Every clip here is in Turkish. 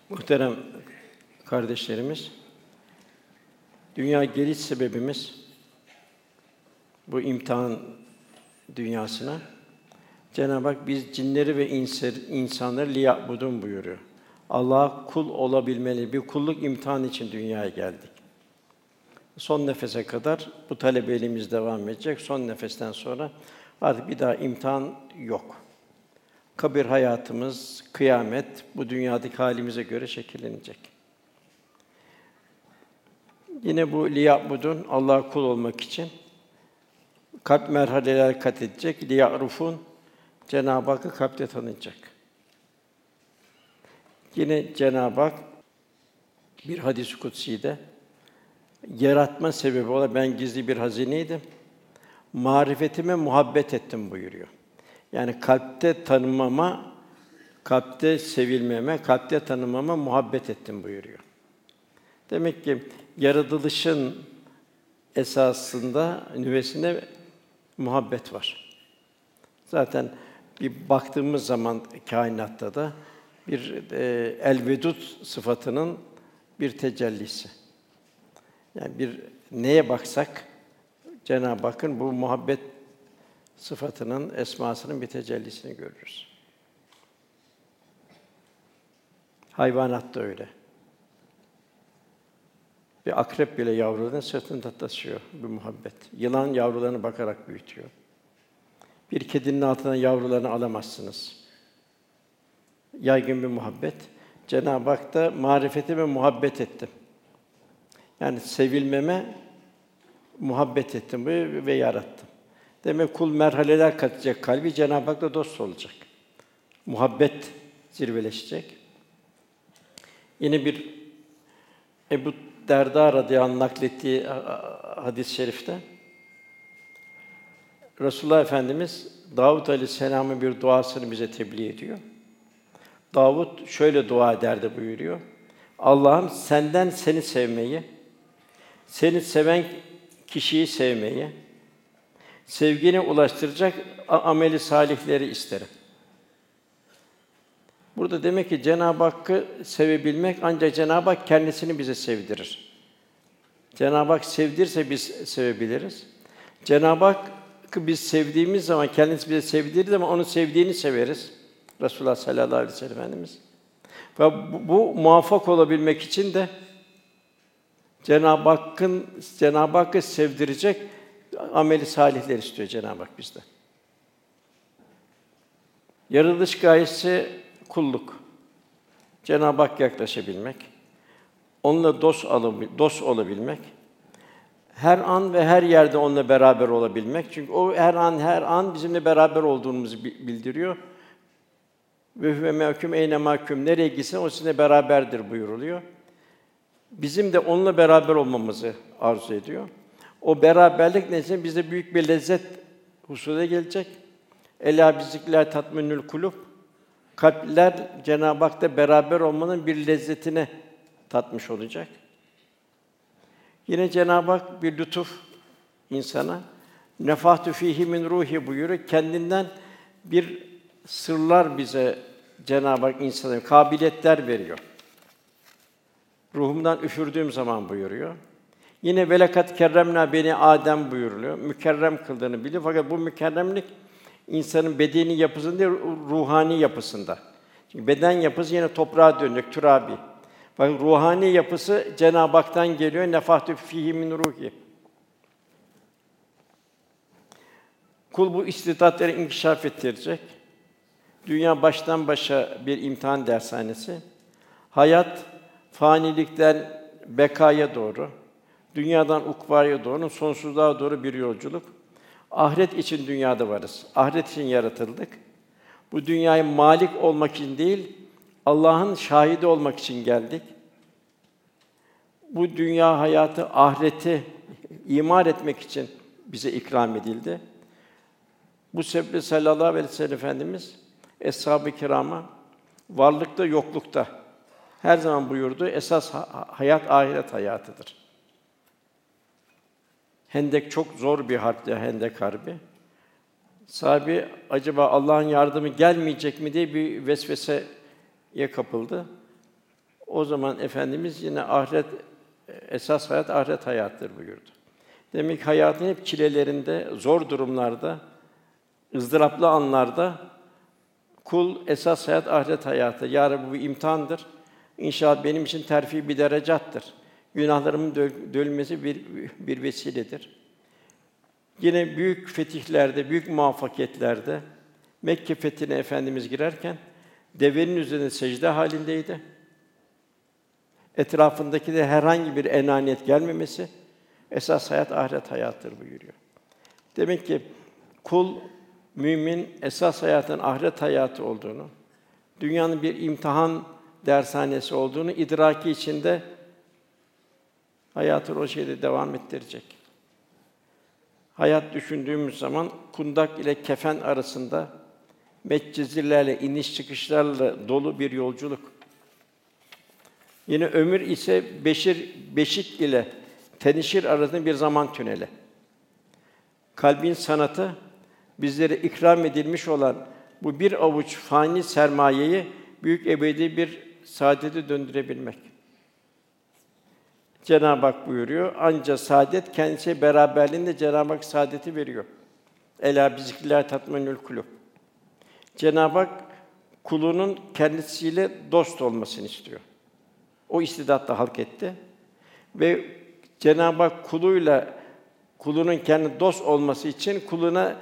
Muhterem kardeşlerimiz, dünya geliş sebebimiz bu imtihan dünyasına Cenab-ı Hak biz cinleri ve insanları liya'budun buyuruyor. Allah'a kul olabilmeli, bir kulluk imtihanı için dünyaya geldik. Son nefese kadar bu talebeliğimiz devam edecek. Son nefesten sonra artık bir daha imtihan yok. Kabir hayatımız, kıyamet bu dünyadaki halimize göre şekillenecek. Yine bu liya'budun Allah'a kul olmak için kalp merhaleler kat edecek. Liya'rufun Cenab-ı Hakk'ı kalpte tanıyacak. Yine Cenab-ı Hak bir hadis-i kutsi'de yaratma sebebi olan ben gizli bir hazineydim. Marifetime muhabbet ettim buyuruyor. Yani kalpte tanımama, kalpte sevilmeme, kalpte tanımama muhabbet ettim buyuruyor. Demek ki yaratılışın esasında, nüvesinde muhabbet var. Zaten bir baktığımız zaman kainatta da bir el-vedud sıfatının bir tecellisi. Yani bir neye baksak Cenab-ı Hakk'ın bu muhabbet sıfatının, esmasının bir tecellisini görürüz. Hayvanatta öyle. Bir akrep bile yavrularını sırtında taşıyor bu muhabbet. Yılan yavrularına bakarak büyütüyor. Bir kedinin altından yavrularını alamazsınız. Yaygın bir muhabbet. Cenab-ı Hak da marifetime muhabbet ettim. Yani sevilmeme muhabbet ettim ve yarattım. Demek kul merhaleler katacak kalbi Cenab-ı Hak'la dost olacak. Muhabbet zirveleşecek. Yine bir Ebu Derda radıyallahu anh naklettiği hadis-i şerifte Resulullah Efendimiz Davud aleyhisselam'ın bir duasını bize tebliğ ediyor. Davud şöyle dua ederdi buyuruyor. Allah'ım senden seni sevmeyi, seni seven kişiyi sevmeyi, sevgine ulaştıracak ameli salihleri isterim. Burada demek ki Cenab-ı Hakk'ı sevebilmek ancak Cenab-ı Hak kendisini bize sevdirir. Cenab-ı Hak sevdirse biz sevebiliriz. Cenab-ı Hakk'ı biz sevdiğimiz zaman kendisi bize sevdirdiği zaman onu sevdiğini severiz. Resulullah sallallahu aleyhi ve sellem Efendimiz. Ve bu muvaffak olabilmek için de Cenab-ı Hakk'ı sevdirecek ameli salihler istiyor Cenab-ı Hak bizden. Yaratılış gayesi kulluk. Cenab-ı Hakk'a yaklaşabilmek, onunla dost olabilmek, her an ve her yerde onunla beraber olabilmek. Çünkü o her an bizimle beraber olduğumuzu bildiriyor. Ve huve ma'akum eyne ma'akum nereye gitsen o sizinle beraberdir buyuruluyor. Bizim de onunla beraber olmamızı arzu ediyor. O beraberlik neticesinde bize büyük bir lezzet husule gelecek. Ela bizikler tatminül kulub. Kalpler Cenab-ı Hak'ta beraber olmanın bir lezzetini tatmış olacak. Yine Cenab-ı Hak bir lütuf insana nefahtu fîhî min ruhi buyuruyor. Kendinden bir sırlar bize Cenab-ı Hak insana kabiliyetler veriyor. Ruhumdan üfürdüğüm zaman buyuruyor. Yine velakat kerremnâ beni Adem buyuruluyor. Mükerrem kıldığını biliyor fakat bu mükerremlik insanın bedeni yapısında değil, ruhani yapısında. Çünkü beden yapısı yine toprağa dönecek, türabi. Fakat ruhani yapısı Cenab-ı Hak'tan geliyor. Nefahtu fîhî min ruhi. Kul bu istidatları inkişaf ettirecek. Dünya baştan başa bir imtihan dershanesi. Hayat fanilikten bekaya doğru, dünyadan ukbaya doğru, sonsuzluğa doğru bir yolculuk. Ahiret için dünyada varız. Ahiret için yaratıldık. Bu dünyaya malik olmak için değil, Allah'ın şahidi olmak için geldik. Bu dünya hayatı ahireti imar etmek için bize ikram edildi. Bu sebeple sallallahu aleyhi ve sellem Efendimiz Eshab-ı Kirâm'a varlıkta yoklukta her zaman buyurdu. Esas hayat ahiret hayatıdır. Hendek çok zor bir harpti, Hendek Harbi. Sahabe acaba Allah'ın yardımı gelmeyecek mi diye bir vesveseye kapıldı. O zaman Efendimiz yine ahiret esas hayat ahiret hayatıdır buyurdu. Demek ki hayatın hep çilelerinde, zor durumlarda, ızdıraplı anlarda kul esas hayat ahiret hayatı. Ya Rabbi bu bir imtihandır. İnşallah benim için terfi bir derecattır. Günahlarımın dölmesi bir vesiledir. Yine büyük fetihlerde, büyük muvaffakiyetlerde Mekke fethine Efendimiz girerken devenin üzerinde secde halindeydi. Etrafındaki de herhangi bir enaniyet gelmemesi, esas hayat ahiret hayatıdır buyuruyor. Demek ki kul, mümin esas hayatın ahiret hayatı olduğunu, dünyanın bir imtihan dershanesi olduğunu idraki içinde hayatı o şeyde devam ettirecek. Hayat düşündüğümüz zaman kundak ile kefen arasında metcezirlerle, iniş çıkışlarla dolu bir yolculuk. Yine ömür ise beşik ile tenişir arasında bir zaman tüneli. Kalbin sanatı bizlere ikram edilmiş olan bu bir avuç fani sermayeyi büyük ebedi bir saadete döndürebilmek. Cenab-ı Hak buyuruyor, ancak saadet kendisi beraberliğinde Cenab-ı Hak saadeti veriyor. Elâ bizikrillahi tatma'innül kulûb. Cenab-ı Hak kulunun kendisiyle dost olmasını istiyor. O istidatla halk etti ve Cenab-ı Hak kulunun kendi dost olması için kuluna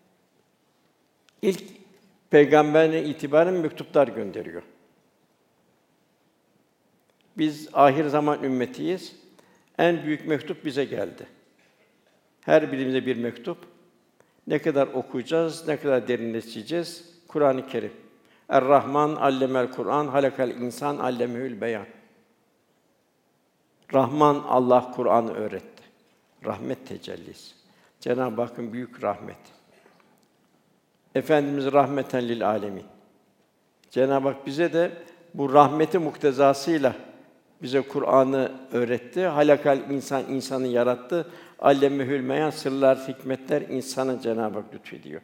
ilk peygamberine itibaren mektuplar gönderiyor. Biz âhir zaman ümmetiyiz. En büyük mektup bize geldi. Her birimize bir mektup. Ne kadar okuyacağız, ne kadar derinleşeceğiz? Kur'an-ı Kerim. Er-Rahman allemel Kur'an, halakal insan allemehül beyan. Rahman Allah Kur'an'ı öğretti. Rahmet tecellisi. Cenab-ı Hakk'ın büyük rahmeti. Efendimiz rahmeten lil âlemin. Cenab-ı Hak bize de bu rahmeti muktezasıyla bize Kur'an'ı öğretti. Halakal insan insanı yarattı. Allemehül beyan sırlar, hikmetler insana Cenab-ı Hak lütfediyor.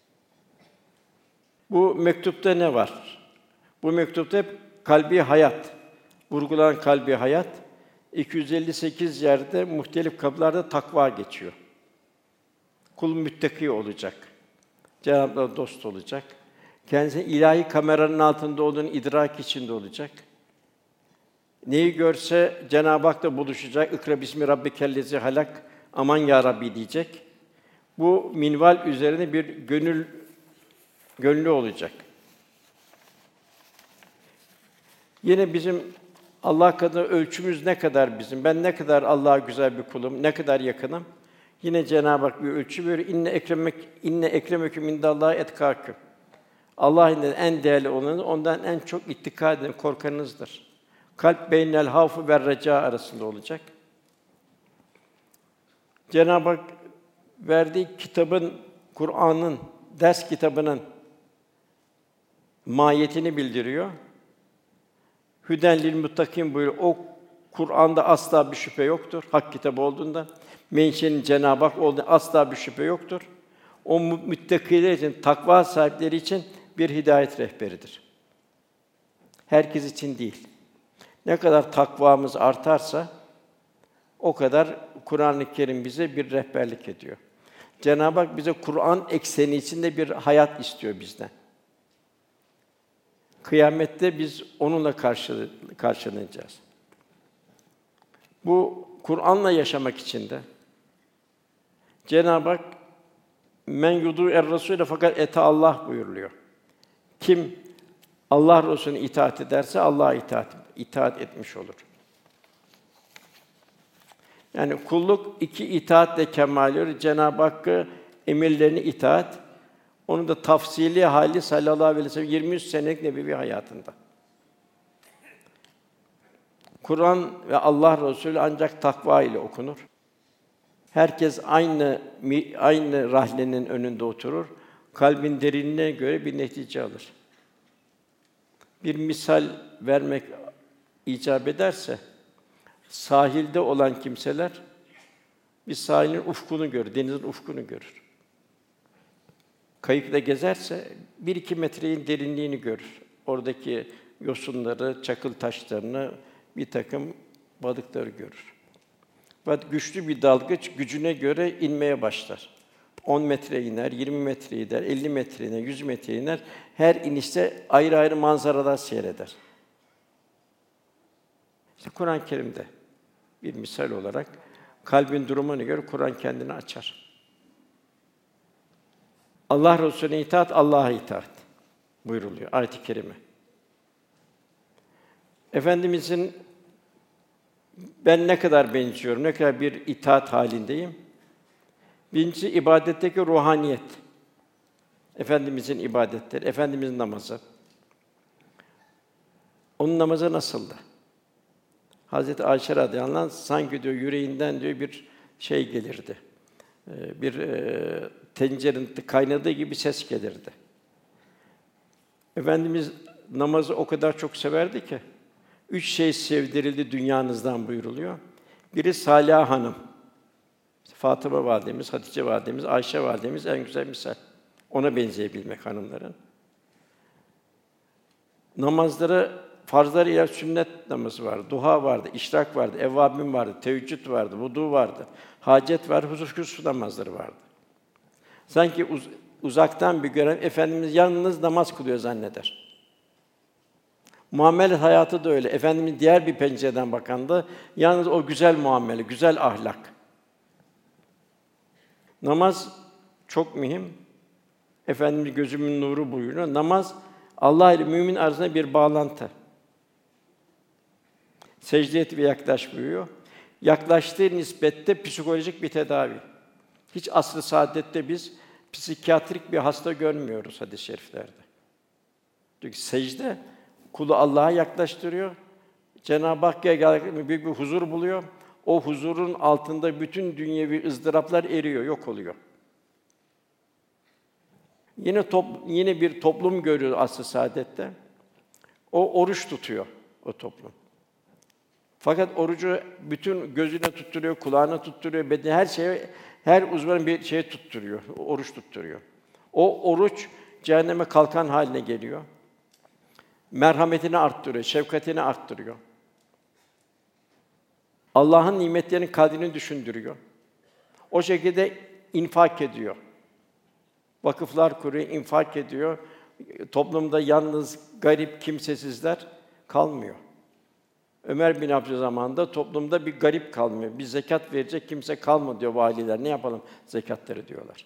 Bu mektupta ne var? Bu mektupta hep kalbi hayat, vurgulanan kalbi hayat. 258 yerde muhtelif kapılarda takva geçiyor. Kul müttaki olacak. Cenab-ı Hak'la dost olacak. Kendisi ilahi kameranın altında olduğunu idrak içinde olacak. Neyi görse Cenab-ı Hak'la buluşacak. İkra bismi rabbikellezî halak. Aman ya Rabbi diyecek. Bu minval üzerine bir gönlü olacak. Yine bizim Allah katında ölçümüz ne kadar bizim? Ben ne kadar Allah'a güzel bir kulum, ne kadar yakınım? Yine Cenab-ı Hak bir ölçü veriyor. İnne ekremeküm indallâhi etkâküm. Allah'ın en değerli olanı, ondan en çok ittika eden, korkanınızdır. Kalp beynel havfu ve reca arasında olacak. Cenab-ı Hak verdiği kitabın, Kur'an'ın, ders kitabının mahiyetini bildiriyor. Hüden lil muttakin buyuruyor. O Kur'an'da asla bir şüphe yoktur. Hak kitabı olduğunda menşenin Cenab-ı Hak olduğunda asla bir şüphe yoktur. O müttakiler için, takva sahipleri için bir hidayet rehberidir. Herkes için değil. Ne kadar takvamız artarsa o kadar Kur'an-ı Kerim bize bir rehberlik ediyor. Cenab-ı Hak bize Kur'an ekseni içinde bir hayat istiyor bizden. Kıyamette biz onunla karşılanacağız. Bu Kur'an'la yaşamak için de Cenab-ı Hak men yudu er-rasûle fakat ete Allah buyuruluyor. Kim Allah Resulüne itaat ederse Allah'a itaat etmiş olur. Yani kulluk iki itaatle kemâldir. Cenab-ı Hakk'a emirlerine itaat. Onun da tafsili hali sallallahu aleyhi ve sellem 23 senelik nebevi hayatında. Kur'an ve Allah Resulü ancak takva ile okunur. Herkes aynı rahlenin önünde oturur. Kalbin derinliğine göre bir netice alır. Bir misal vermek icap ederse, sahilde olan kimseler bir sahilin ufkunu görür, denizin ufkunu görür. Kayıkla gezerse 1-2 metrenin derinliğini görür. Oradaki yosunları, çakıl taşlarını, bir takım balıkları görür. Fakat güçlü bir dalgıç gücüne göre inmeye başlar. 10 metre iner, 20 metre iner, 50 metre iner, 100 metre iner. Her inişte ayrı ayrı manzaralar seyreder. İşte Kur'an-ı Kerim'de bir misal olarak kalbin durumuna göre Kur'an kendini açar. Allah Resulüne itaat, Allah'a itaat buyruluyor ayet-i kerime. Efendimizin ben ne kadar benziyorum, ne kadar bir itaat halindeyim? Birincisi ibadetteki ruhaniyet. Efendimizin ibadetleri, Efendimizin namazı. Onun namazı nasıldı? Hazreti Ayşe radıyallahu anh sanki diyor yüreğinden diyor bir şey gelirdi. Bir tencerenin kaynadığı gibi ses gelirdi. Efendimiz namazı o kadar çok severdi ki 3 şey sevdirildi dünyanızdan buyuruluyor. Biri Saliha hanım. Fatıma validemiz, Hatice validemiz, Ayşe validemiz en güzel misal. Ona benzeyebilmek hanımların. Namazları, farzları ile sünnet namazı vardı, duha vardı, işrak vardı, evvabin vardı, teheccüd vardı, vudu vardı, hacet vardı, huzur küsuf namazları vardı. Sanki uzaktan bir gören Efendimiz yalnız namaz kılıyor zanneder. Muamelet hayatı da öyle. Efendimiz diğer bir pencereden bakandı. Yalnız o güzel muamele, güzel ahlak. Namaz çok mühim. Efendimiz gözümün nuru buyuruyor. Namaz Allah ile mümin arasında bir bağlantı. Secde et ve yaklaş buyuruyor. Yaklaştığı nispette psikolojik bir tedavi. Hiç asr-ı saadette biz psikiyatrik bir hasta görmüyoruz hadis-i şeriflerde. Çünkü secde kulu Allah'a yaklaştırıyor. Cenab-ı Hakk'a büyük bir huzur buluyor. O huzurun altında bütün dünyevi ızdıraplar eriyor, yok oluyor. Yine bir toplum görüyor asr-ı saadette. O oruç tutuyor o toplum. Fakat orucu bütün gözüne tutturuyor, kulağına tutturuyor, bedene her şeye, her uzmanın bir şeye tutturuyor, oruç tutturuyor. O oruç cehenneme kalkan haline geliyor. Merhametini arttırıyor, şefkatini arttırıyor. Allah'ın nimetlerinin kadrini düşündürüyor. O şekilde infak ediyor. Vakıflar kuruyor, infak ediyor. Toplumda yalnız, garip, kimsesizler kalmıyor. Ömer bin Abdülaziz zamanında toplumda bir garip kalmıyor. Bir zekat verecek kimse kalmadı diyor valiler. Ne yapalım zekatları diyorlar.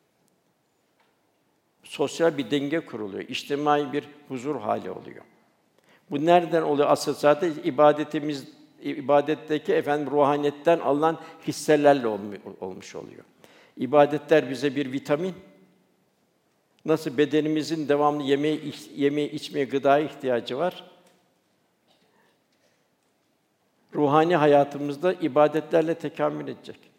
Sosyal bir denge kuruluyor. İçtimai bir huzur hali oluyor. Bu nereden oluyor? Asıl zaten ibadetteki ruhaniyetten alınan hisselerle olmuş oluyor. İbadetler bize bir vitamin. Nasıl bedenimizin devamlı yemeye, içmeye, gıdaya ihtiyacı var. Ruhani hayatımızda ibadetlerle tekamül edecek.